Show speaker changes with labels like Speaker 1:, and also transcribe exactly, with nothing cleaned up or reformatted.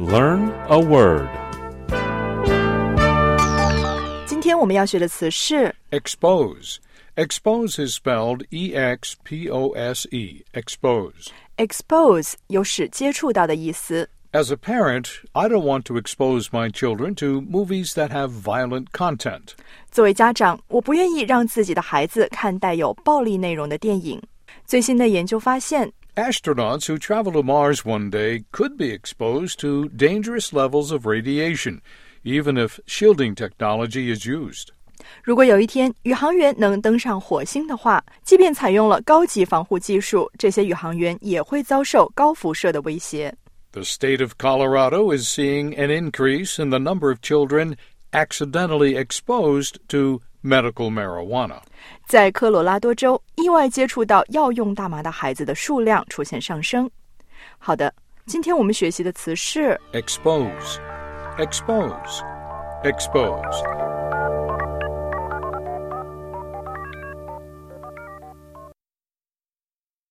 Speaker 1: Learn a word.
Speaker 2: 今天我们要学的词是
Speaker 3: Expose. Expose is spelled E X P O S E. Expose.
Speaker 2: expose 有使接触到的意思。
Speaker 3: As a parent, I don't want to expose my children to movies that have violent content.
Speaker 2: 作为家长，我不愿意让自己的孩子看带有暴力内容的电影。最新的研究发现
Speaker 3: Astronauts who travel to Mars one day could be exposed to dangerous levels of radiation, even if shielding technology is used.
Speaker 2: 如果有一天宇航员能登上火星的话，即便采用了高级防护技术，这些宇航员也会遭受高辐射的威胁。
Speaker 3: The state of Colorado is seeing an increase in the number of children accidentally exposed to medical marijuana.
Speaker 2: 在科罗拉多州，意外接触到药用大麻的孩子的数量出现上升。好的，今天我们学习的词是
Speaker 3: Expose. Expose. Expose.